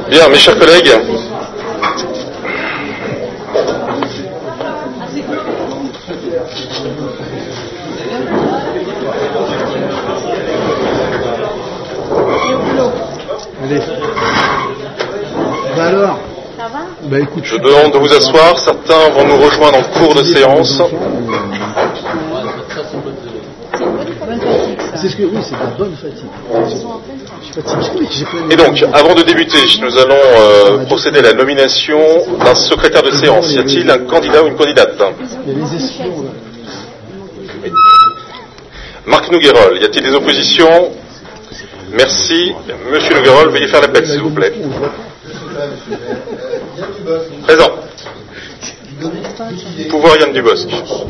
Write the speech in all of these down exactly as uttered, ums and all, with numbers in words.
Bien, mes chers collègues, allez. Bah alors bah écoute, je demande de vous asseoir. Certains vont nous rejoindre en cours de séance. C'est ce que oui, c'est de la bonne fatigue. Je suis fatigué, j'ai pas. Et donc, avant de débuter, nous allons euh, procéder à la nomination d'un secrétaire de séance. Y a-t-il un candidat ou une candidate? Il y a les espions là. Marc Nouguerol, y a-t-il des oppositions? Merci. Monsieur Nouguerol, veuillez faire l'appel, s'il vous plaît. Présent. Pouvoir Yann Dubosc.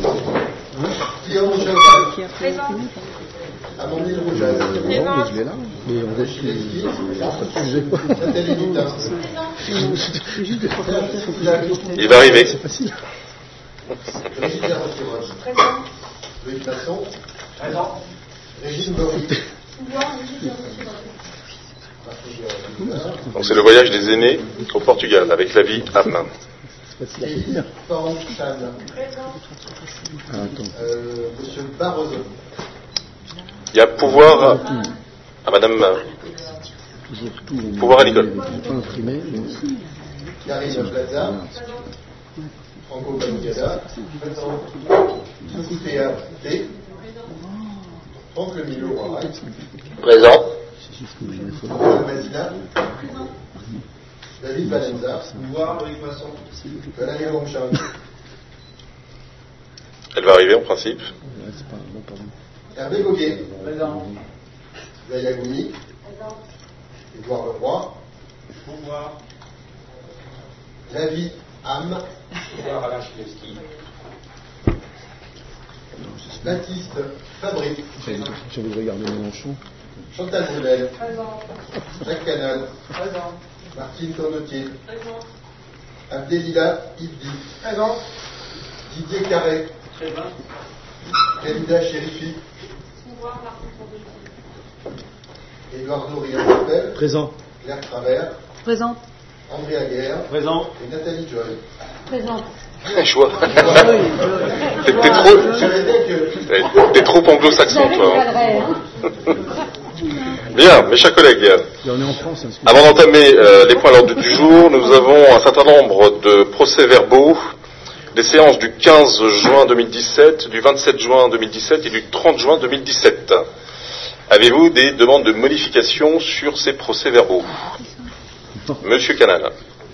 Il va arriver. C'est facile. Donc c'est le voyage des aînés au Portugal avec la vie à main. Monsieur Barroso. Il y a pouvoir à Madame pouvoir à l'école. Karine Plaza. Franco Bancada. Théa T. Franck Lemilo Roy. Présent. Mazina. David Valenza. Pouvoir Louis Poisson. Valérie Longchamp. Elle va arriver en principe. Hervé Goguet. Présent. Zaya Goumi. Édouard Leroy. Pouvoir. Javi Ham. Pouvoir Alain Chilewski. Baptiste Fabry. J'avais regardé Mélenchon. Chantal Goudel. Présent. Jacques Canal. Présent. Martine Tournotier. Présent. Abdelila Ibdi. Présent. Didier Carré. Présent. Khalida Chérifi. Pouvoir Martine Tournotier. Eduardo Riel. Présent. Claire Travers. Présent. André Aguerre. Présent. Et Nathalie Joy. Présent. Je vois. T'es trop, t'es trop anglo-saxon, toi. Hein. Bien, mes chers collègues. On est en France, avant d'entamer euh, les points à l'ordre du jour, nous avons un certain nombre de procès-verbaux des séances du quinze juin deux mille dix-sept, du vingt-sept juin deux mille dix-sept et du trente juin deux mille dix-sept. Avez-vous des demandes de modification sur ces procès-verbaux? Monsieur Canal.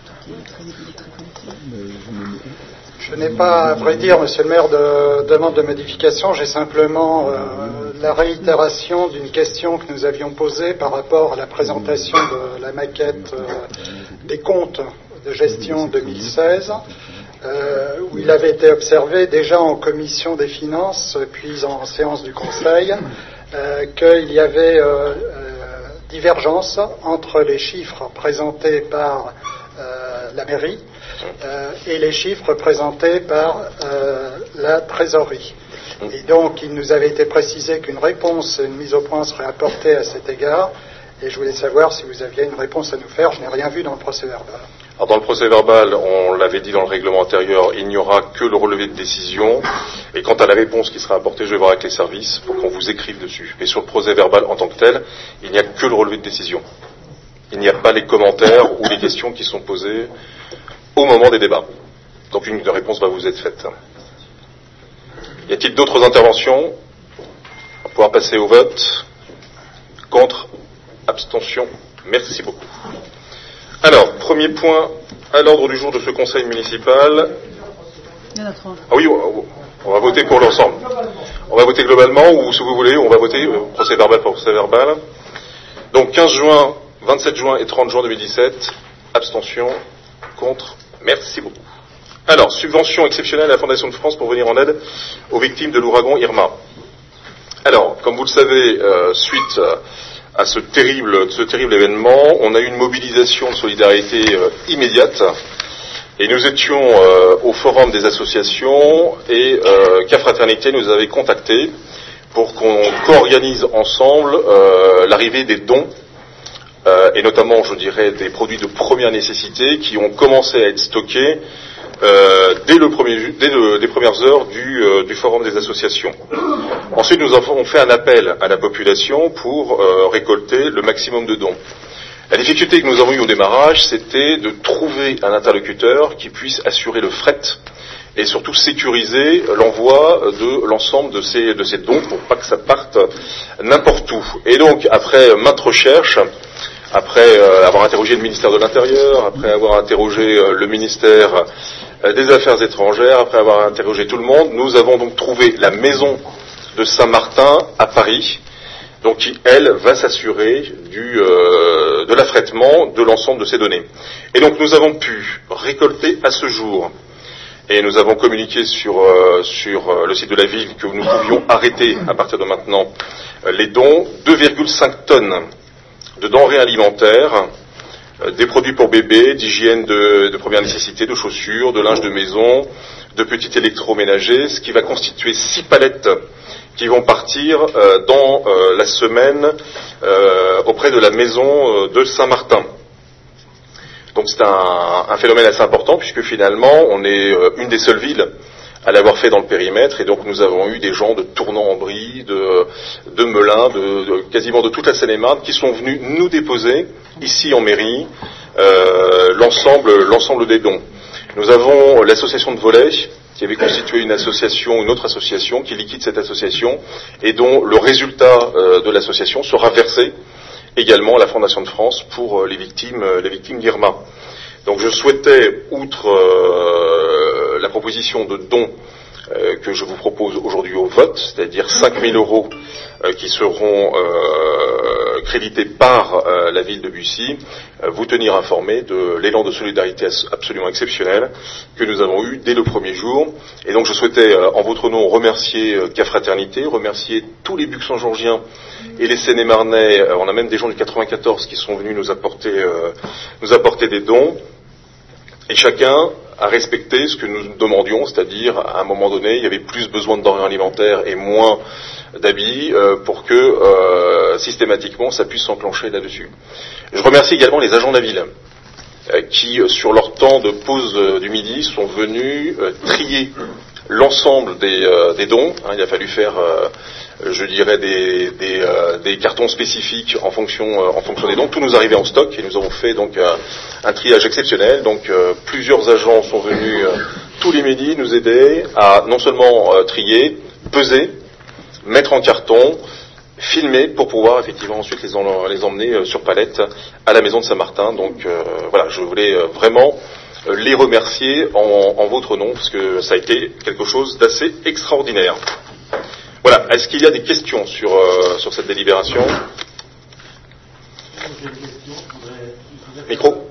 Je n'ai pas, à vrai dire, monsieur le maire, de demande de modification. J'ai simplement euh, la réitération d'une question que nous avions posée par rapport à la présentation de la maquette euh, des comptes de gestion deux mille seize, euh, où il avait été observé déjà en commission des finances, puis en séance du Conseil, euh, qu'il y avait euh, euh, divergence entre les chiffres présentés par euh, la mairie Euh, et les chiffres présentés par euh, la trésorerie. Et donc, il nous avait été précisé qu'une réponse, une mise au point serait apportée à cet égard, et je voulais savoir si vous aviez une réponse à nous faire. Je n'ai rien vu dans le procès-verbal. Alors, dans le procès-verbal, on l'avait dit dans le règlement intérieur, il n'y aura que le relevé de décision, et quant à la réponse qui sera apportée, je vais voir avec les services pour qu'on vous écrive dessus. Et sur le procès-verbal en tant que tel, il n'y a que le relevé de décision. Il n'y a pas les commentaires ou les questions qui sont posées au moment des débats. Donc une réponse va vous être faite. Y a-t-il d'autres interventions? On va pouvoir passer au vote. Contre? Abstention? Merci beaucoup. Alors, premier point à l'ordre du jour de ce conseil municipal. Il y en a trois. Ah oui, on va voter pour l'ensemble. On va voter globalement, ou si vous voulez, on va voter euh, procès verbal pour procès verbal. Donc quinze juin, vingt-sept juin et trente juin deux mille dix-sept. Abstention? Contre? Merci beaucoup. Alors, subvention exceptionnelle à la Fondation de France pour venir en aide aux victimes de l'ouragan Irma. Alors, comme vous le savez, euh, suite à ce terrible, ce terrible événement, on a eu une mobilisation de solidarité euh, immédiate. Et nous étions euh, au forum des associations et euh, Ca Fraternité nous avait contactés pour qu'on co-organise ensemble euh, l'arrivée des dons euh, euh, et notamment, je dirais, des produits de première nécessité qui ont commencé à être stockés euh, dès, le premier, dès le, les premières heures du, euh, du forum des associations. Ensuite, nous avons fait un appel à la population pour euh, récolter le maximum de dons. La difficulté que nous avons eue au démarrage, c'était de trouver un interlocuteur qui puisse assurer le fret et surtout sécuriser l'envoi de l'ensemble de ces, de ces dons pour pas que ça parte n'importe où. Et donc, après maintes recherches, après euh, avoir interrogé le ministère de l'Intérieur, après avoir interrogé euh, le ministère euh, des Affaires étrangères, après avoir interrogé tout le monde, nous avons donc trouvé la maison de Saint-Martin à Paris, donc qui, elle, va s'assurer du, euh, de l'affrètement de l'ensemble de ces données. Et donc nous avons pu récolter à ce jour, et nous avons communiqué sur, euh, sur euh, le site de la ville que nous pouvions arrêter à partir de maintenant euh, les dons, deux virgule cinq tonnes de denrées alimentaires, euh, des produits pour bébés, d'hygiène de, de première nécessité, de chaussures, de linge de maison, de petits électroménagers, ce qui va constituer six palettes qui vont partir euh, dans euh, la semaine euh, auprès de la maison euh, de Saint-Martin. Donc c'est un, un phénomène assez important puisque finalement on est euh, une des seules villes à l'avoir fait dans le périmètre et donc nous avons eu des gens de Tournan-en-Brie, de, de Melun, de, de, quasiment de toute la Seine-et-Marne qui sont venus nous déposer ici en mairie euh, l'ensemble, l'ensemble des dons. Nous avons l'association de Volets qui avait constitué une association, une autre association qui liquide cette association et dont le résultat euh, de l'association sera versé également à la Fondation de France pour euh, les victimes, euh, les victimes d'Irma. Donc je souhaitais, outre euh, la proposition de dons euh, que je vous propose aujourd'hui au vote, c'est-à-dire cinq mille euros euh, qui seront euh, crédités par euh, la ville de Bussy, euh, vous tenir informé de l'élan de solidarité absolument exceptionnel que nous avons eu dès le premier jour. Et donc je souhaitais, euh, en votre nom, remercier euh, Cafraternité, remercier tous les Buxengeorgiens et les Seine-et-Marnais. Euh, on a même des gens du quatre-vingt-quatorze qui sont venus nous apporter, euh, nous apporter des dons. Et chacun a respecté ce que nous demandions, c'est-à-dire à un moment donné, il y avait plus besoin de denrées alimentaires et moins d'habits euh, pour que euh, systématiquement ça puisse s'enclencher là-dessus. Je remercie également les agents de la ville euh, qui, sur leur temps de pause euh, du midi, sont venus euh, trier l'ensemble des, euh, des dons. Hein, il a fallu faire, euh, je dirais, des, des, euh, des cartons spécifiques en fonction, euh, en fonction des dons. Tout nous arrivait en stock et nous avons fait donc un, un triage exceptionnel. Donc euh, plusieurs agents sont venus euh, tous les midis nous aider à non seulement euh, trier, peser, mettre en carton, filmer pour pouvoir effectivement ensuite les, en, les emmener euh, sur palette à la maison de Saint-Martin. Donc euh, voilà, je voulais euh, vraiment les remercier en, en votre nom, parce que ça a été quelque chose d'assez extraordinaire. Voilà, est-ce qu'il y a des questions sur, euh, sur cette délibération? Micro.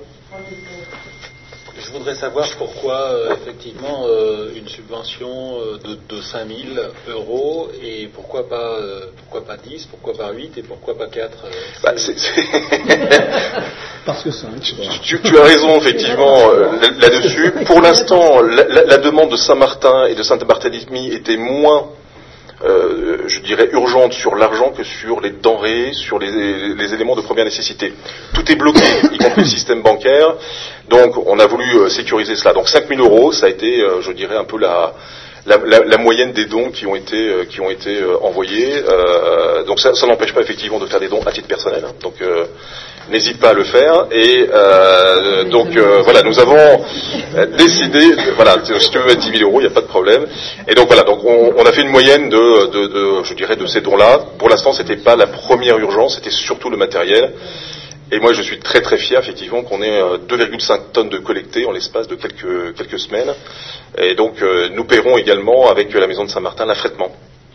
Je voudrais savoir pourquoi, euh, effectivement, euh, une subvention euh, de, de cinq mille euros et pourquoi pas, euh, pourquoi pas dix, pourquoi pas huit et pourquoi pas quatre euh, bah, c'est, c'est... Parce que cinq. Tu, tu, tu as raison, effectivement, euh, là-dessus. Pour l'instant, la, la, la demande de Saint-Martin et de Saint-Barthélemy était moins, euh, je dirais, urgente sur l'argent que sur les denrées, sur les, les éléments de première nécessité. Tout est bloqué, y compris le système bancaire. Donc, on a voulu euh, sécuriser cela. Donc, cinq mille euros, ça a été, euh, je dirais, un peu la, la, la, la moyenne des dons qui ont été, euh, qui ont été euh, envoyés. Euh, donc, ça, ça n'empêche pas, effectivement, de faire des dons à titre personnel. Hein. Donc, euh, n'hésite pas à le faire. Et euh, donc, euh, voilà, nous avons décidé, voilà, si tu veux mettre dix mille euros, il n'y a pas de problème. Et donc, voilà, donc on, on a fait une moyenne de, de, de, je dirais, de ces dons-là. Pour l'instant, c'était pas la première urgence, c'était surtout le matériel. Et moi, je suis très très fier, effectivement, qu'on ait deux virgule cinq tonnes de collectées en l'espace de quelques, quelques semaines. Et donc, euh, nous paierons également, avec la maison de Saint-Martin, l'affrètement.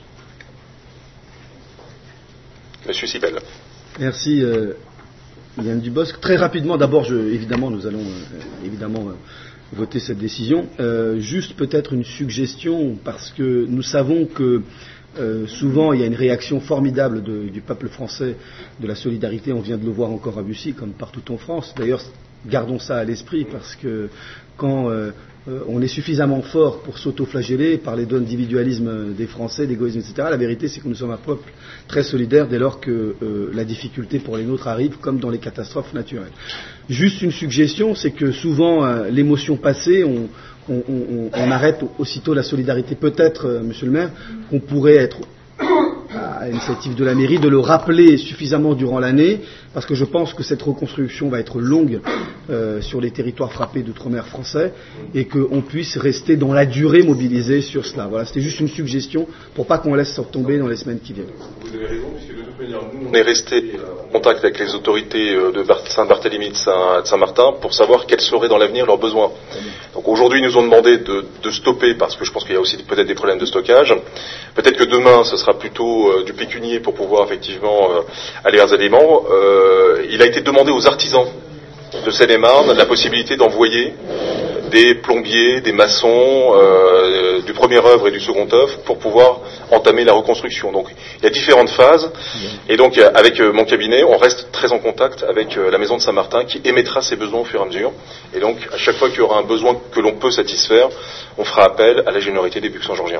Monsieur Sibel. Merci, euh, Yann Dubosc. Très rapidement, d'abord, je, évidemment, nous allons euh, évidemment euh, voter cette décision. Euh, juste peut-être une suggestion, parce que nous savons que Euh, souvent, il y a une réaction formidable de, du peuple français, de la solidarité. On vient de le voir encore à Bussy, comme partout en France. D'ailleurs, gardons ça à l'esprit, parce que quand euh, euh, on est suffisamment fort pour s'auto-flageller, parler d'individualisme des Français, d'égoïsme, et cetera, la vérité c'est que nous sommes un peuple très solidaire dès lors que euh, la difficulté pour les nôtres arrive, comme dans les catastrophes naturelles. Juste une suggestion, c'est que souvent euh, l'émotion passée, on, on, on, on arrête aussitôt la solidarité. Peut-être, euh, monsieur le maire, qu'on pourrait être à l'initiative de la mairie, de le rappeler suffisamment durant l'année, parce que je pense que cette reconstruction va être longue euh, sur les territoires frappés d'outre-mer français, et qu'on puisse rester dans la durée mobilisée sur cela. Voilà, c'était juste une suggestion pour pas qu'on laisse tomber dans les semaines qui viennent. Vous avez raison, puisque de toute manière, nous, on est resté en contact avec les autorités de Saint-Barthélemy de Saint-Martin pour savoir quels seraient dans l'avenir leurs besoins. Donc aujourd'hui, ils nous ont demandé de, de stopper, parce que je pense qu'il y a aussi peut-être des problèmes de stockage. Peut-être que demain, ce sera plutôt euh, du pécunier pour pouvoir effectivement euh, aller vers les aliments. Euh, il a été demandé aux artisans de Seine-et-Marne la possibilité d'envoyer des plombiers, des maçons, euh, du premier œuvre et du second œuvre pour pouvoir entamer la reconstruction. Donc il y a différentes phases, et donc avec euh, mon cabinet, on reste très en contact avec euh, la maison de Saint-Martin qui émettra ses besoins au fur et à mesure. Et donc à chaque fois qu'il y aura un besoin que l'on peut satisfaire, on fera appel à la générosité des Bucs-Saint-Georgiens.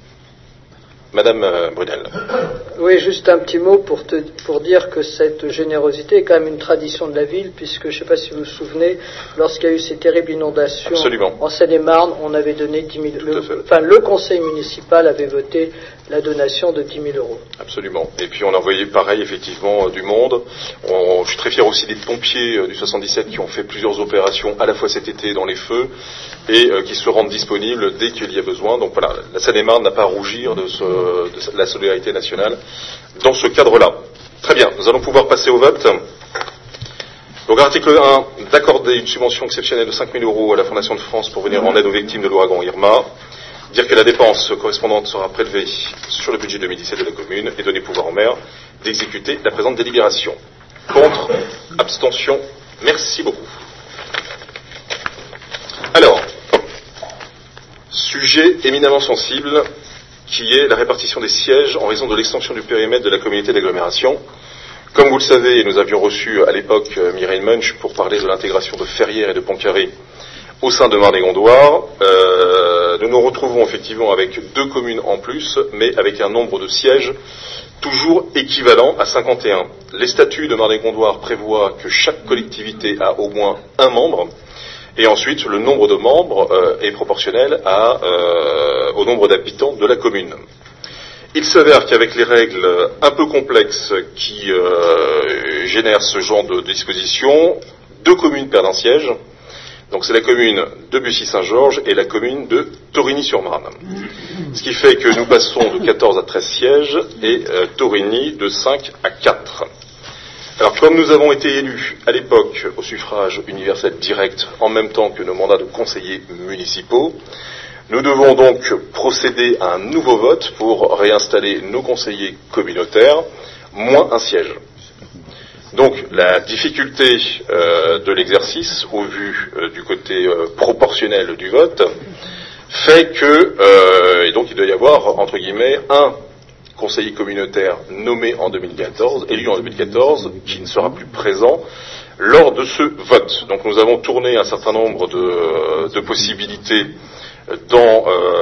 Madame euh, Brunel. Oui, juste un petit mot pour, te, pour dire que cette générosité est quand même une tradition de la ville, puisque je ne sais pas si vous vous souvenez, lorsqu'il y a eu ces terribles inondations Absolument. En Seine-et-Marne, on avait donné dix mille euros. Enfin, le conseil municipal avait voté la donation de dix mille euros. Absolument. Et puis on a envoyé pareil, effectivement, du monde. On, je suis très fier aussi des pompiers euh, du soixante-dix-sept qui ont fait plusieurs opérations à la fois cet été dans les feux et euh, qui se rendent disponibles dès qu'il y a besoin. Donc voilà, la Seine-et-Marne n'a pas à rougir de, ce, de la solidarité nationale dans ce cadre-là. Très bien, nous allons pouvoir passer au vote. Donc article un, d'accorder une subvention exceptionnelle de cinq mille euros à la Fondation de France pour venir en aide aux victimes de l'ouragan Irma. Dire que la dépense correspondante sera prélevée sur le budget deux mille dix-sept de la commune et donner pouvoir au maire d'exécuter la présente délibération. Contre, abstention, merci beaucoup. Alors, sujet éminemment sensible qui est la répartition des sièges en raison de l'extension du périmètre de la communauté d'agglomération. Comme vous le savez, nous avions reçu à l'époque Mireille Munch pour parler de l'intégration de Ferrières et de Pontcarré au sein de Marne-et-Gondoire. Euh, nous nous retrouvons effectivement avec deux communes en plus, mais avec un nombre de sièges toujours équivalent à cinquante et un. Les statuts de Marne-et-Gondoire prévoient que chaque collectivité a au moins un membre, et ensuite le nombre de membres euh, est proportionnel à, euh, au nombre d'habitants de la commune. Il s'avère qu'avec les règles un peu complexes qui euh, génèrent ce genre de dispositions, deux communes perdent un siège. Donc c'est la commune de Bussy-Saint-Georges et la commune de Torigny-sur-Marne. Ce qui fait que nous passons de quatorze à treize sièges et euh, Torigny de cinq à quatre. Alors comme nous avons été élus à l'époque au suffrage universel direct en même temps que nos mandats de conseillers municipaux, nous devons donc procéder à un nouveau vote pour réinstaller nos conseillers communautaires, moins un siège. Donc la difficulté euh, de l'exercice, au vu euh, du côté euh, proportionnel du vote, fait que, euh, et donc il doit y avoir, entre guillemets, un conseiller communautaire nommé en deux mille quatorze, élu en deux mille quatorze, qui ne sera plus présent lors de ce vote. Donc nous avons tourné un certain nombre de, de possibilités dans,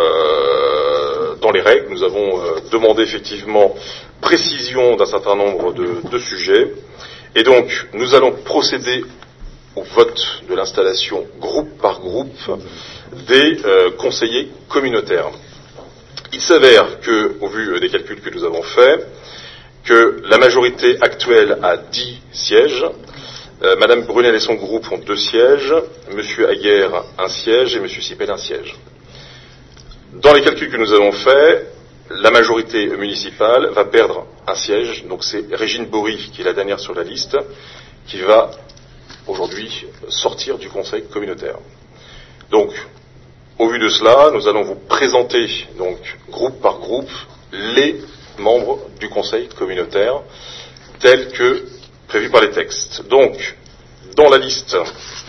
euh, dans les règles. Nous avons euh, demandé effectivement précision d'un certain nombre de, de sujets. Et donc, nous allons procéder au vote de l'installation groupe par groupe des euh, conseillers communautaires. Il s'avère que, au vu des calculs que nous avons faits, que la majorité actuelle a dix sièges. Euh, Madame Brunel et son groupe ont deux sièges, Monsieur Aguerre un siège et Monsieur Sipel un siège. Dans les calculs que nous avons faits, la majorité municipale va perdre un siège, donc c'est Régine Bory, qui est la dernière sur la liste, qui va aujourd'hui sortir du conseil communautaire. Donc, au vu de cela, nous allons vous présenter, donc, groupe par groupe, les membres du conseil communautaire, tels que prévus par les textes. Donc, dans la liste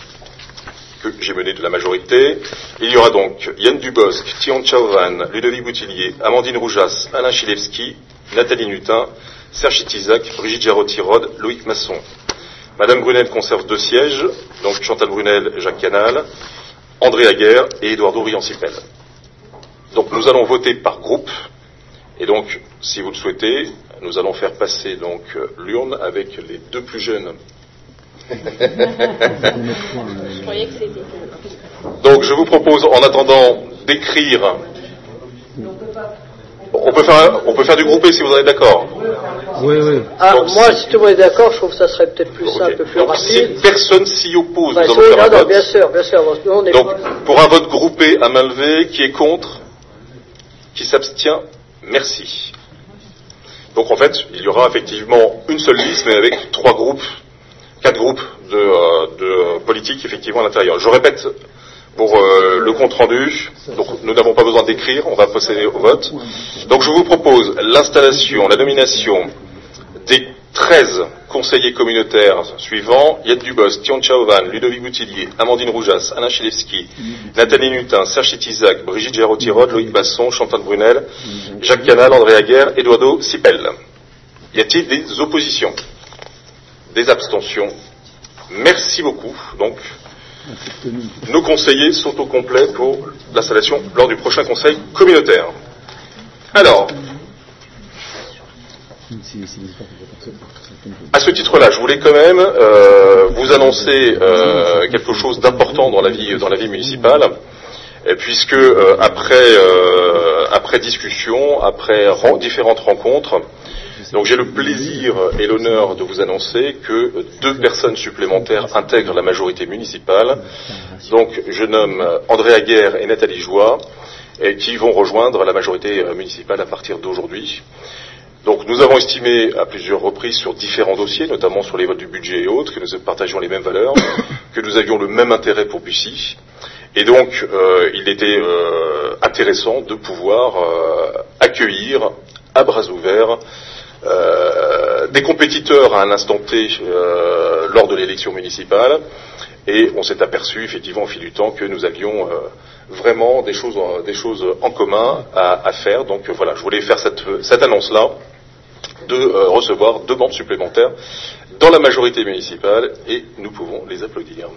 que j'ai menée de la majorité, il y aura donc Yann Dubosc, Tion Chauvan, Ludovic Boutillier, Amandine Roujas, Alain Chilewski, Nathalie Nutin, Serge Tizak, Brigitte Jarotti-Rode, Loïc Masson. Madame Brunel conserve deux sièges, donc Chantal Brunel, Jacques Canal, André Aguerre et Eduardo Riancipel. Donc nous allons voter par groupe, et donc, si vous le souhaitez, nous allons faire passer donc l'urne avec les deux plus jeunes. Je croyais que c'était... Donc je vous propose, en attendant, d'écrire... On peut faire, on peut faire du groupé si vous en êtes d'accord. Oui, oui. Ah, Donc, moi, si- si tout le monde est d'accord, je trouve que ça serait peut-être plus Ok. simple, plus Donc rapide. si personne s'y oppose, Bah, nous oui, allons faire non, un non, vote. bien sûr, bien sûr. Nous, on est Donc, pas- pour un vote groupé à main levée, qui est contre? Qui s'abstient? Merci. Donc en fait, il y aura effectivement une seule liste, mais avec trois groupes, quatre groupes de, euh, de euh, politiques effectivement à l'intérieur. Je répète pour euh, le compte rendu, donc nous n'avons pas besoin d'écrire, on va procéder au vote. Donc je vous propose l'installation, la nomination des treize conseillers communautaires suivants: Yann Dubos, Tion Chaovan, Ludovic Boutillier, Amandine Roujas, Alain Chilevski, Nathalie Nutin, Serge Chitizac, Brigitte Géraud-Tirode, Loïc Basson, Chantal Brunel, Jacques Canal, André Aguerre, Eduardo Sipel. Y a-t-il des oppositions? Des abstentions? Merci beaucoup. Donc, nos conseillers sont au complet pour l'installation lors du prochain conseil communautaire. Alors, à ce titre-là, je voulais quand même euh, vous annoncer euh, quelque chose d'important dans la vie dans la vie municipale, et puisque euh, après euh, après discussion, après ren- différentes rencontres, donc j'ai le plaisir et l'honneur de vous annoncer que deux personnes supplémentaires intègrent la majorité municipale. Donc je nomme André Aguerre et Nathalie Joie, et qui vont rejoindre la majorité euh, municipale à partir d'aujourd'hui. Donc nous avons estimé à plusieurs reprises sur différents dossiers, notamment sur les votes du budget et autres, que nous partagions les mêmes valeurs, que nous avions le même intérêt pour Bussy. Et donc euh, il était euh, intéressant de pouvoir euh, accueillir à bras ouverts euh, des compétiteurs à un instant T euh, lors de l'élection municipale. Et on s'est aperçu effectivement au fil du temps que nous avions euh, vraiment des choses, des choses en commun à, à faire. Donc euh, voilà, je voulais faire cette, cette annonce-là, de euh, recevoir deux membres supplémentaires dans la majorité municipale, et nous pouvons les applaudir.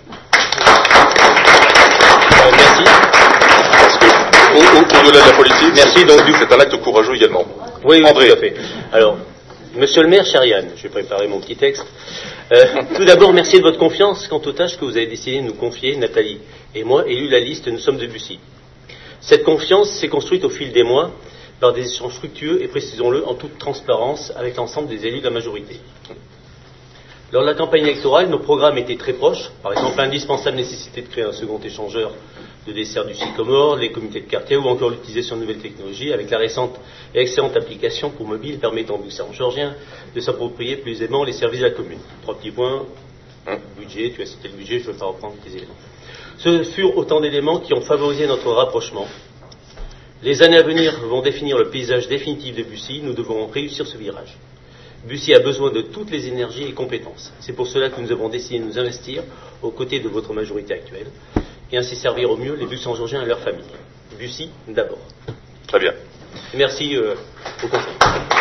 Euh, merci. Parce que, au, au, au-delà de la politique, Merci, donc, du- c'est un acte courageux également. Oui, oui, André. tout à fait. Alors, monsieur le maire, cher Yann, je vais préparer mon petit texte. Euh, tout d'abord, merci de votre confiance quant aux tâches que vous avez décidé de nous confier, Nathalie et moi, élus la liste Nous sommes de Bussy. Cette confiance s'est construite au fil des mois par des échanges fructueux et, précisons-le, en toute transparence avec l'ensemble des élus de la majorité. Lors de la campagne électorale, nos programmes étaient très proches. Par exemple, l'indispensable nécessité de créer un second échangeur de dessert du Sycomore, les comités de quartier ou encore l'utilisation de nouvelles technologies avec la récente et excellente application pour mobile permettant aux Buxéens de s'approprier plus aisément les services de la commune. Trois petits points. Budget, tu as cité le budget, je ne veux pas reprendre tes éléments. Ce furent autant d'éléments qui ont favorisé notre rapprochement. Les années à venir vont définir le paysage définitif de Bussy. Nous devons réussir ce virage. Bussy a besoin de toutes les énergies et compétences. C'est pour cela que nous avons décidé de nous investir aux côtés de votre majorité actuelle et ainsi servir au mieux les Buxéens-Georgiens et leurs familles. Bussy d'abord. Très bien. Merci euh, au conseil.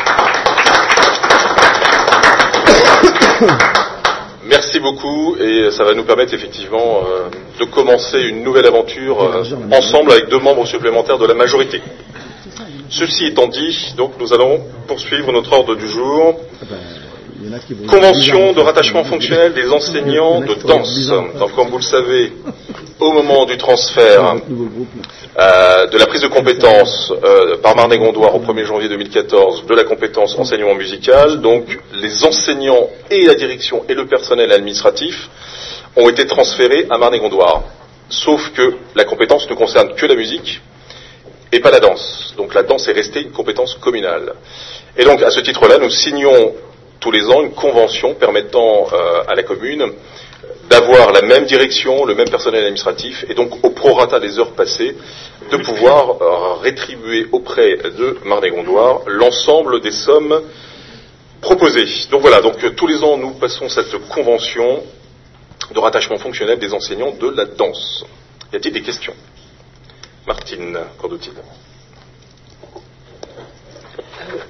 Merci beaucoup, et ça va nous permettre effectivement euh, de commencer une nouvelle aventure euh, ensemble avec deux membres supplémentaires de la majorité. Ceci étant dit, donc nous allons poursuivre notre ordre du jour. Convention de rattachement fonctionnel des enseignants de danse. Donc comme vous le savez, au moment du transfert euh, de la prise de compétence euh, par Marne-et-Gondoire au premier janvier deux mille quatorze de la compétence enseignement musical, donc les enseignants et la direction et le personnel administratif ont été transférés à Marne-et-Gondoire. Sauf que la compétence ne concerne que la musique et pas la danse. Donc la danse est restée une compétence communale. Et donc à ce titre-là, nous signons tous les ans une convention permettant euh, à la commune d'avoir la même direction, le même personnel administratif, et donc au prorata des heures passées, de pouvoir euh, rétribuer auprès de Marne-et-Gondoire l'ensemble des sommes proposées. Donc voilà, donc euh, tous les ans nous passons cette convention de rattachement fonctionnel des enseignants de la danse. Y a-t-il des questions? Martine Cordotil.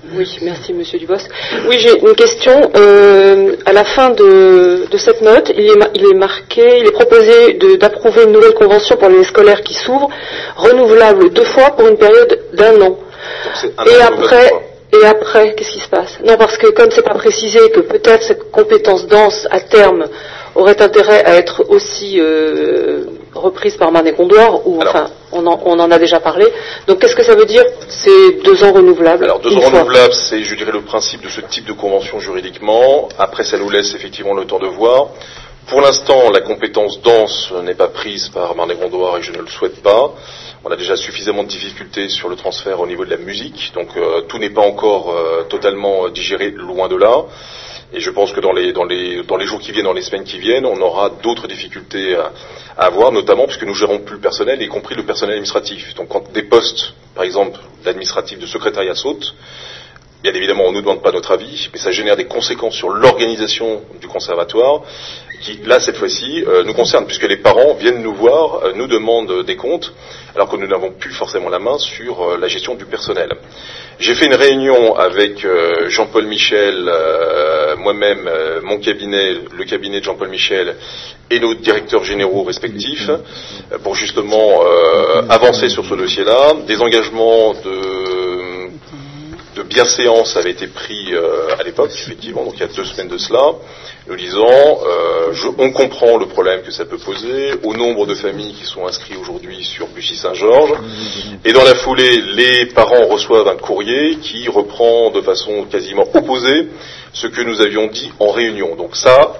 Oui, merci Monsieur Dubosc. Oui, j'ai une question. Euh, à la fin de, de cette note, il est, il est marqué, il est proposé de, d'approuver une nouvelle convention pour les scolaires qui s'ouvrent, renouvelable deux fois pour une période d'un an. Un et an après, et après, qu'est-ce qui se passe? Non, parce que comme c'est pas précisé que peut-être cette compétence danse à terme aurait intérêt à être aussi euh, reprise par Marne-et-Gondoire, ou alors, enfin, on en, on en a déjà parlé. Donc, qu'est-ce que ça veut dire ces deux ans renouvelables? Alors, deux ans renouvelables, c'est, je dirais, le principe de ce type de convention juridiquement. Après, ça nous laisse effectivement le temps de voir. Pour l'instant, la compétence danse n'est pas prise par Marne-et-Gondoire et je ne le souhaite pas. On a déjà suffisamment de difficultés sur le transfert au niveau de la musique, donc euh, tout n'est pas encore euh, totalement digéré, loin de là. Et je pense que dans les, dans les, dans les jours qui viennent, dans les semaines qui viennent, on aura d'autres difficultés à, à avoir, notamment puisque nous gérons plus le personnel, y compris le personnel administratif. Donc quand des postes, par exemple, d'administratif, de secrétariat sautent, bien évidemment, on ne nous demande pas notre avis, mais ça génère des conséquences sur l'organisation du conservatoire, qui, là, cette fois-ci, euh, nous concerne, puisque les parents viennent nous voir, euh, nous demandent des comptes, alors que nous n'avons plus forcément la main sur euh, la gestion du personnel. J'ai fait une réunion avec euh, Jean-Paul Michel, euh, moi-même, euh, mon cabinet, le cabinet de Jean-Paul Michel, et nos directeurs généraux respectifs, euh, pour justement euh, avancer sur ce dossier-là. Des engagements de... de bienséance avait été pris euh, à l'époque, effectivement, donc il y a deux semaines de cela, nous disant, euh, je, on comprend le problème que ça peut poser au nombre de familles qui sont inscrites aujourd'hui sur Bussy-Saint-Georges, et dans la foulée, les parents reçoivent un courrier qui reprend de façon quasiment opposée ce que nous avions dit en réunion. Donc ça,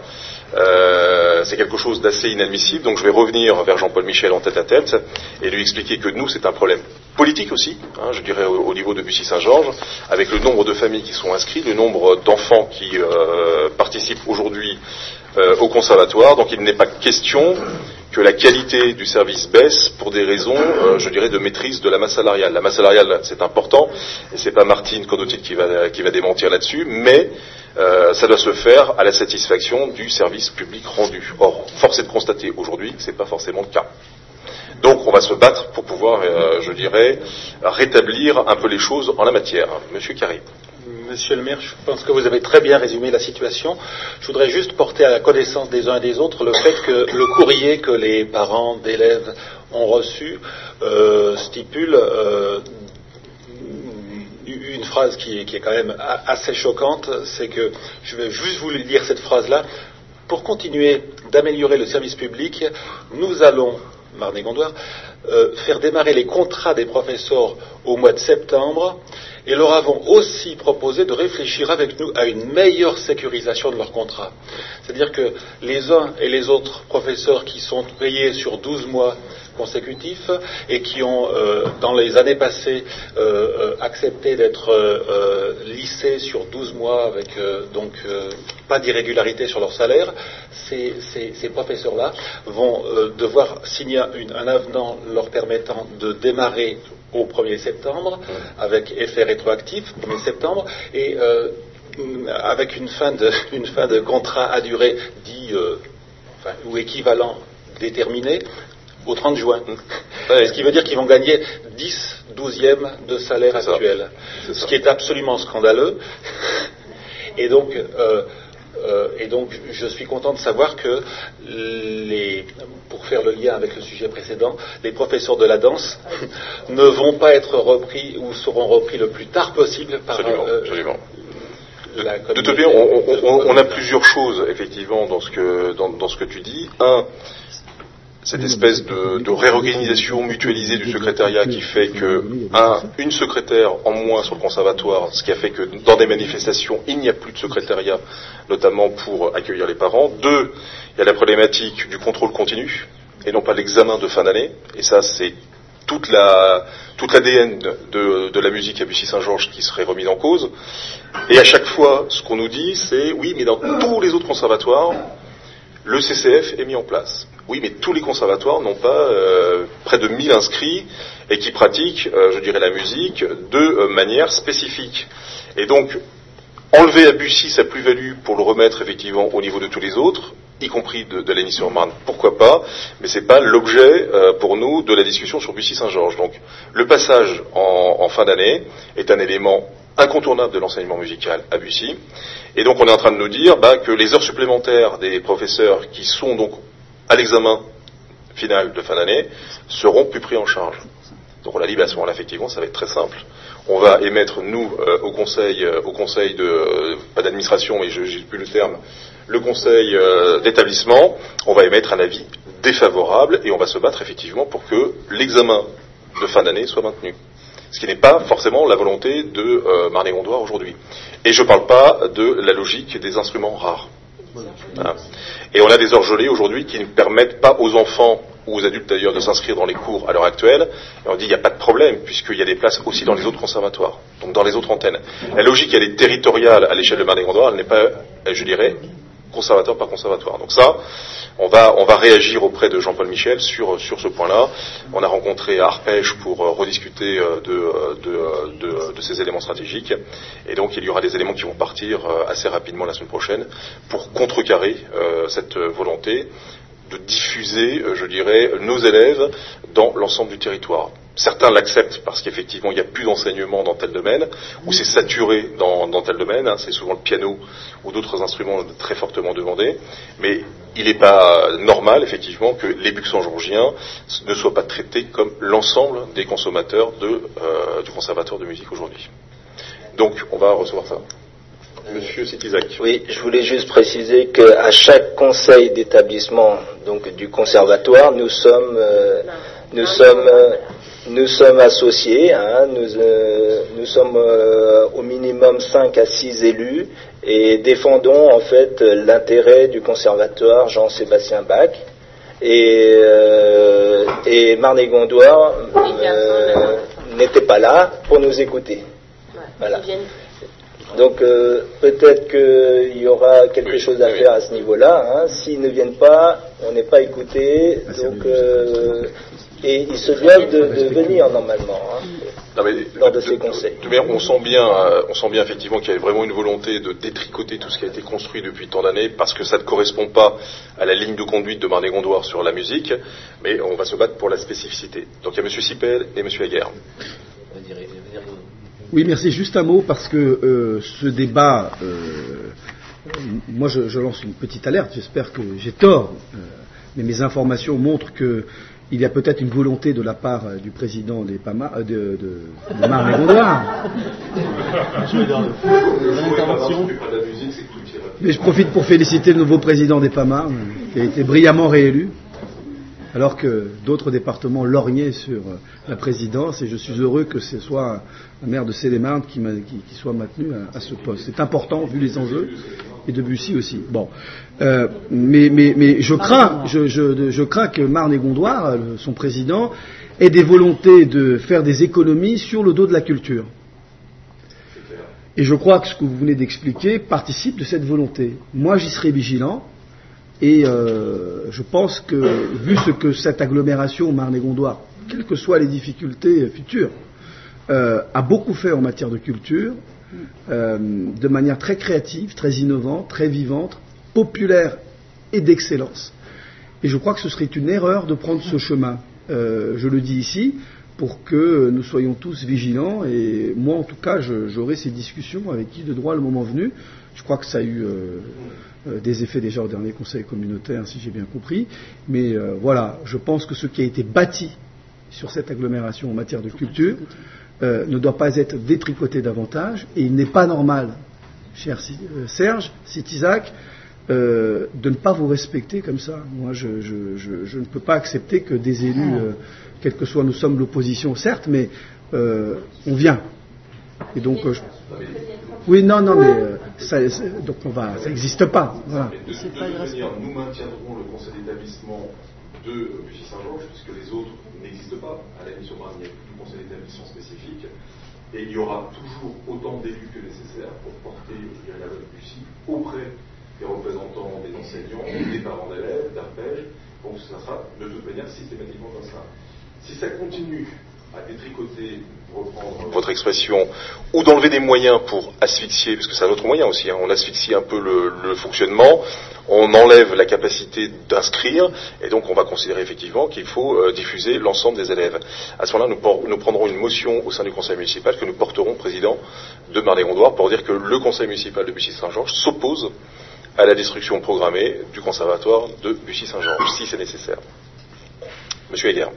Euh, c'est quelque chose d'assez inadmissible, donc je vais revenir vers Jean-Paul Michel en tête à tête et lui expliquer que nous, c'est un problème politique aussi, hein, je dirais au, au niveau de Bussy-Saint-Georges, avec le nombre de familles qui sont inscrites, le nombre d'enfants qui euh, participent aujourd'hui euh, au conservatoire, donc il n'est pas question que la qualité du service baisse pour des raisons, euh, je dirais, de maîtrise de la masse salariale. La masse salariale, c'est important, et c'est pas Martine Condotit qui va, qui va démentir là-dessus, mais Euh, ça doit se faire à la satisfaction du service public rendu. Or, force est de constater aujourd'hui que ce n'est pas forcément le cas. Donc, on va se battre pour pouvoir, euh, je dirais, rétablir un peu les choses en la matière. Monsieur Carré. Monsieur le maire, je pense que vous avez très bien résumé la situation. Je voudrais juste porter à la connaissance des uns et des autres le fait que le courrier que les parents d'élèves ont reçu euh, stipule euh, une phrase qui est, qui est quand même assez choquante, c'est que, je vais juste vous lire cette phrase-là, pour continuer d'améliorer le service public, nous allons, Marne-et-Gondoire, euh, faire démarrer les contrats des professeurs au mois de septembre, et leur avons aussi proposé de réfléchir avec nous à une meilleure sécurisation de leurs contrats. C'est-à-dire que les uns et les autres professeurs qui sont payés sur douze mois consécutifs et qui ont, euh, dans les années passées, euh, euh, accepté d'être euh, euh, lissés sur douze mois avec euh, donc euh, pas d'irrégularité sur leur salaire, ces, ces, ces professeurs-là vont euh, devoir signer une, un avenant leur permettant de démarrer au premier septembre, avec effet rétroactif, premier septembre, et euh, avec une fin, de, une fin de contrat à durée dit, euh, enfin, ou équivalent déterminé, au trente juin. Ouais. Ce qui veut dire qu'ils vont gagner dix douzièmes de salaire c'est actuel. Ce qui est absolument scandaleux. Et donc, euh, euh, et donc, je suis content de savoir que, les, pour faire le lien avec le sujet précédent, les professeurs de la danse ne vont pas être repris ou seront repris le plus tard possible par... Absolument, euh, absolument. De, de toute façon, on, on, on a plusieurs choses, effectivement, dans ce que, dans, dans ce que tu dis. Un, cette espèce de, de réorganisation mutualisée du secrétariat qui fait que, un, une secrétaire en moins sur le conservatoire, ce qui a fait que dans des manifestations, il n'y a plus de secrétariat, notamment pour accueillir les parents. Deux, il y a la problématique du contrôle continu, et non pas l'examen de fin d'année, et ça, c'est toute la, toute l'A D N de, de la musique à Bussy-Saint-Georges qui serait remise en cause. Et à chaque fois, ce qu'on nous dit, c'est, oui, mais dans tous les autres conservatoires, le C C F est mis en place. Oui, mais tous les conservatoires n'ont pas euh, près de mille inscrits et qui pratiquent, euh, je dirais, la musique de euh, manière spécifique. Et donc, enlever à Bussy sa plus-value pour le remettre effectivement au niveau de tous les autres, y compris de, de l'émission Marne, pourquoi pas, mais c'est pas l'objet euh, pour nous de la discussion sur Bussy-Saint-Georges. Donc, le passage en, en fin d'année est un élément incontournable de l'enseignement musical à Bussy. Et donc on est en train de nous dire bah, que les heures supplémentaires des professeurs qui sont donc à l'examen final de fin d'année seront plus pris en charge. Donc on a dit bah, à ce moment-là, effectivement, ça va être très simple. On va émettre, nous, euh, au conseil, euh, au conseil de, euh, pas d'administration, mais je n'ai plus le terme, le conseil euh, d'établissement, on va émettre un avis défavorable et on va se battre effectivement pour que l'examen de fin d'année soit maintenu. Ce qui n'est pas forcément la volonté de euh, Marne-et-Gondoire aujourd'hui. Et je ne parle pas de la logique des instruments rares. Voilà. Et on a des heures gelées aujourd'hui qui ne permettent pas aux enfants ou aux adultes d'ailleurs de s'inscrire dans les cours à l'heure actuelle. Et on dit il n'y a pas de problème puisqu'il y a des places aussi dans les autres conservatoires, donc dans les autres antennes. La logique elle est territoriale à l'échelle de Marne-et-Gondoire, elle n'est pas, je dirais, conservatoire par conservatoire. Donc ça, on va, on va réagir auprès de Jean-Paul Michel sur, sur ce point-là. On a rencontré Arpège pour euh, rediscuter euh, de, euh, de, euh, de, de ces éléments stratégiques. Et donc il y aura des éléments qui vont partir euh, assez rapidement la semaine prochaine pour contrecarrer euh, cette volonté de diffuser, euh, je dirais, nos élèves dans l'ensemble du territoire. Certains l'acceptent parce qu'effectivement il n'y a plus d'enseignement dans tel domaine, ou c'est saturé dans, dans tel domaine, hein, c'est souvent le piano ou d'autres instruments très fortement demandés, mais il n'est pas normal effectivement que les Buxengeorgiens ne soient pas traités comme l'ensemble des consommateurs de, euh, du conservatoire de musique aujourd'hui. Donc on va recevoir ça. Monsieur Sitizac. Oui, je voulais juste préciser qu'à chaque conseil d'établissement donc du conservatoire, nous sommes, euh, nous sommes, euh, nous sommes associés. Hein, nous, euh, nous sommes euh, au minimum cinq à six élus et défendons en fait l'intérêt du conservatoire Jean-Sébastien Bach. Et, euh, et Marne-et-Gondoire euh, n'était pas là pour nous écouter. Voilà. Donc euh, peut-être qu'il y aura quelque oui, chose à oui. faire à ce niveau-là. Hein. S'ils ne viennent pas, on n'est pas écouté. Donc, euh, et ils se doivent de, de venir normalement hein, non, mais, lors de, de ces conseils. De, de, de, on sent bien, euh, on sent bien effectivement qu'il y a vraiment une volonté de détricoter tout ce qui a été construit depuis tant d'années parce que ça ne correspond pas à la ligne de conduite de Marne-et-Gondoire sur la musique. Mais on va se battre pour la spécificité. Donc il y a M. Sipel et M. Aguerre. Oui, merci. Juste un mot, parce que euh, ce débat, euh, moi je, je lance une petite alerte, j'espère que j'ai tort, euh, mais mes informations montrent qu'il y a peut-être une volonté de la part euh, du président des Pama, euh, de, de, de Marne-et-Gondoire. Mais je profite pour féliciter le nouveau président des Pama, euh, qui a été brillamment réélu. Alors que d'autres départements lorgnaient sur la présidence, et je suis heureux que ce soit un maire de Célémarne qui, qui, qui soit maintenu à, à ce poste. C'est important vu les enjeux, et de Bussy aussi. Bon, euh, mais, mais, mais je crains, je, je, je crains que Marne-et-Gondoire, son président, ait des volontés de faire des économies sur le dos de la culture. Et je crois que ce que vous venez d'expliquer participe de cette volonté. Moi, j'y serai vigilant. Et euh, je pense que, vu ce que cette agglomération Marne-et-Gondoire, quelles que soient les difficultés futures, euh, a beaucoup fait en matière de culture, euh, de manière très créative, très innovante, très vivante, populaire et d'excellence. Et je crois que ce serait une erreur de prendre ce chemin. Euh, je le dis ici, pour que nous soyons tous vigilants, et moi en tout cas, je, j'aurai ces discussions avec qui de droit le moment venu. Je crois que ça a eu euh, euh, des effets déjà au dernier conseil communautaire, si j'ai bien compris. Mais euh, voilà, je pense que ce qui a été bâti sur cette agglomération en matière de culture euh, ne doit pas être détricoté davantage. Et il n'est pas normal, cher euh, Serge, Sitizac, euh, de ne pas vous respecter comme ça. Moi, je, je, je, je ne peux pas accepter que des élus, euh, quel que soit, nous sommes l'opposition, certes, mais euh, on vient. Et donc, euh, je... oui, non, non, mais euh, ça, donc on va, ça n'existe pas. Voilà. De, de toute manière, nous maintiendrons le conseil d'établissement de Bussy-Saint-Georges, puisque les autres n'existent pas. À la mission Marne, il n'y a plus de conseil d'établissement spécifique, et il y aura toujours autant d'élus que nécessaire pour porter la voix de Bussy auprès des représentants des enseignants, des parents d'élèves, d'Arpège. Donc ça sera de toute manière systématiquement comme ça. Si ça continue à détricoter, pour reprendre votre expression, ou d'enlever des moyens pour asphyxier, parce que c'est un autre moyen aussi, hein, on asphyxie un peu le, le fonctionnement, on enlève la capacité d'inscrire, et donc on va considérer effectivement qu'il faut euh, diffuser l'ensemble des élèves. À ce moment-là, nous, por- nous prendrons une motion au sein du conseil municipal que nous porterons au président de Marne-et-Gondoire pour dire que le conseil municipal de Bussy-Saint-Georges s'oppose à la destruction programmée du conservatoire de Bussy-Saint-Georges, si c'est nécessaire. Monsieur Heger.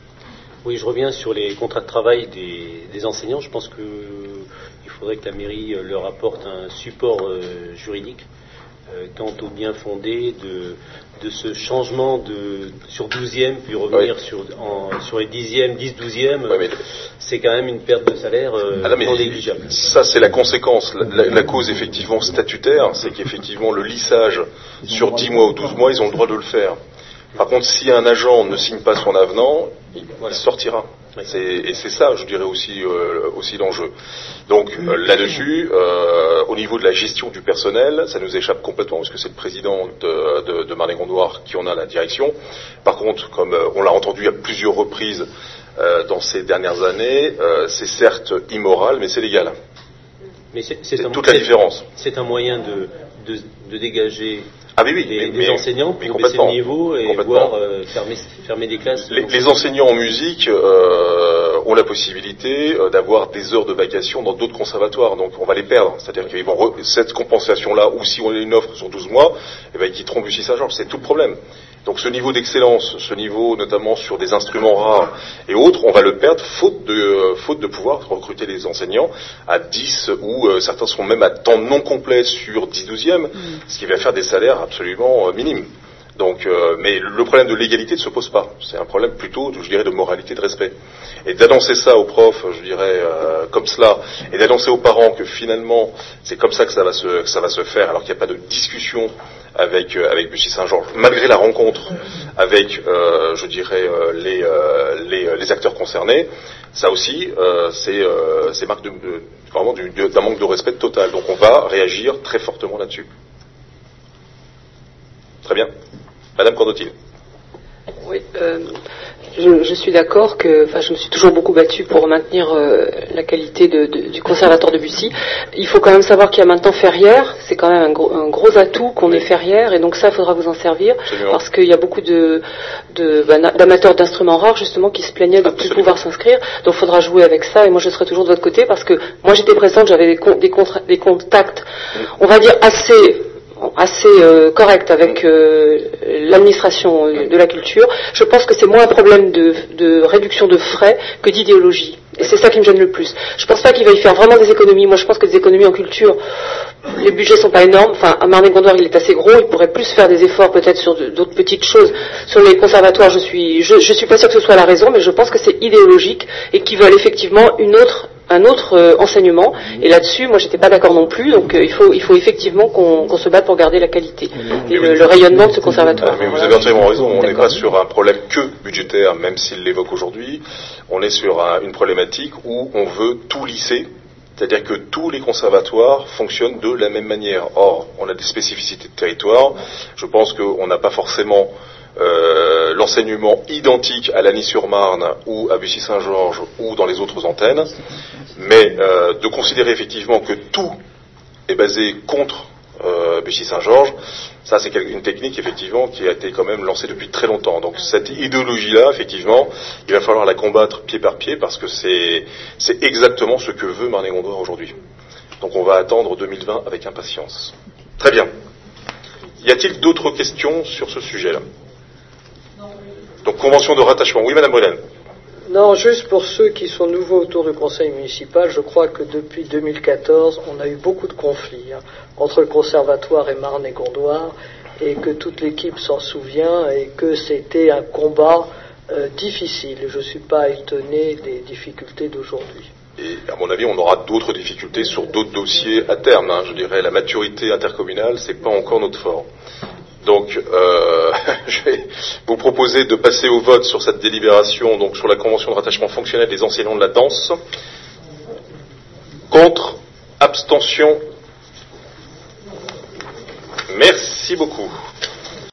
Oui, je reviens sur les contrats de travail des, des enseignants. Je pense qu'il faudrait que la mairie leur apporte un support euh, juridique euh, quant au bien fondé de, de ce changement de, sur douzième, puis revenir oui. sur, en, sur les dixièmes, dix, douzièmes. Oui, mais... C'est quand même une perte de salaire euh, ah, non négligeable. Ça, c'est la conséquence. La, la, la cause, effectivement, statutaire, c'est qu'effectivement, le lissage sur dix mois ou douze mois, ils ont le droit de le faire. Par contre, si un agent ne signe pas son avenant, il, voilà. il sortira. Oui. C'est, et c'est ça, je dirais aussi, euh, aussi l'enjeu. Donc euh, là-dessus, euh, au niveau de la gestion du personnel, ça nous échappe complètement, parce que c'est le président de, de, de Marne-et-Gondoire qui en a la direction. Par contre, comme euh, on l'a entendu à plusieurs reprises euh, dans ces dernières années, euh, c'est certes immoral, mais c'est légal. Mais c'est, c'est, c'est un, toute la différence. C'est un moyen de, de, de dégager... Ah oui, oui, des, mais, des enseignants mais pour baisser le niveau et voire euh, fermer, fermer des classes. Les, les enseignants en musique euh, ont la possibilité euh, d'avoir des heures de vacation dans d'autres conservatoires, donc on va les perdre. C'est-à-dire qu'ils vont re- cette compensation-là, ou si on a une offre sur douze mois, eh ben, ils quitteront Bussy-Saint-Georges. C'est tout le problème. Donc ce niveau d'excellence, ce niveau notamment sur des instruments rares et autres, on va le perdre faute de, euh, faute de pouvoir recruter des enseignants à dix ou euh, certains seront même à temps non complet sur dix douzièmes, mmh. ce qui va faire des salaires absolument euh, minimes. Donc, euh, mais le problème de l'égalité ne se pose pas. C'est un problème plutôt, je dirais, de moralité, de respect. Et d'annoncer ça aux profs, je dirais, euh, comme cela, et d'annoncer aux parents que finalement, c'est comme ça que ça va se, que ça va se faire, alors qu'il n'y a pas de discussion avec, euh, avec Bussy-Saint-Georges, malgré la rencontre avec, euh, je dirais, euh, les, euh, les, les acteurs concernés, ça aussi, euh, c'est, euh, c'est marque de, de, vraiment du, de, d'un manque de respect total. Donc on va réagir très fortement là-dessus. Très bien. Madame Cordotil. Oui, euh, je, je suis d'accord que, enfin, je me suis toujours beaucoup battue pour maintenir euh, la qualité de, de, du conservatoire de Bussy. Il faut quand même savoir qu'il y a maintenant Ferrières, c'est quand même un gros, un gros atout qu'on ait Ferrières, et donc ça, il faudra vous en servir, Absolument. Parce qu'il y a beaucoup de, de, d'amateurs d'instruments rares, justement, qui se plaignaient de ne plus pouvoir s'inscrire, donc il faudra jouer avec ça, et moi je serai toujours de votre côté, parce que moi j'étais présente, j'avais des, con, des, contra, des contacts, on va dire, assez... assez euh, correct avec euh, l'administration euh, de la culture. Je pense que c'est moins un problème de, de réduction de frais que d'idéologie. Et c'est ça qui me gêne le plus. Je pense pas qu'il va y faire vraiment des économies. Moi, je pense que des économies en culture, les budgets sont pas énormes. Enfin, à Marne-et-Gondoire, il est assez gros. Il pourrait plus faire des efforts peut-être sur de, d'autres petites choses. Sur les conservatoires, je suis, je, je suis pas sûr que ce soit la raison, mais je pense que c'est idéologique et qu'ils veulent effectivement une autre un autre euh, enseignement, et là-dessus, moi, j'étais pas d'accord non plus, donc euh, il faut, il faut effectivement qu'on, qu'on se batte pour garder la qualité et le, le rayonnement de ce conservatoire. Mais vous avez entièrement raison, on n'est pas sur un problème que budgétaire, même s'il l'évoque aujourd'hui, on est sur un, une problématique où on veut tout lisser, c'est-à-dire que tous les conservatoires fonctionnent de la même manière. Or, on a des spécificités de territoire, je pense qu'on n'a pas forcément Euh, l'enseignement identique à Lagny-sur-Marne ou à Bussy-Saint-Georges ou dans les autres antennes, mais euh, de considérer effectivement que tout est basé contre euh, Bussy-Saint-Georges, ça c'est une technique effectivement qui a été quand même lancée depuis très longtemps. Donc cette idéologie-là, effectivement, il va falloir la combattre pied par pied parce que c'est, c'est exactement ce que veut Marne-et-Gondoire aujourd'hui. Donc on va attendre deux mille vingt avec impatience. Très bien. Y a-t-il d'autres questions sur ce sujet-là ? Donc, convention de rattachement. Oui, Madame Brunel. Non, juste pour ceux qui sont nouveaux autour du conseil municipal, je crois que depuis deux mille quatorze, on a eu beaucoup de conflits hein, entre le conservatoire et Marne-et-Gondoire, et que toute l'équipe s'en souvient, et que c'était un combat euh, difficile. Je ne suis pas étonné des difficultés d'aujourd'hui. Et à mon avis, on aura d'autres difficultés sur d'autres dossiers à terme. Hein. Je dirais la maturité intercommunale, c'est pas encore notre fort. Donc, euh, je vais vous proposer de passer au vote sur cette délibération, donc sur la convention de rattachement fonctionnel des enseignants de la danse. Contre, abstention. Merci beaucoup.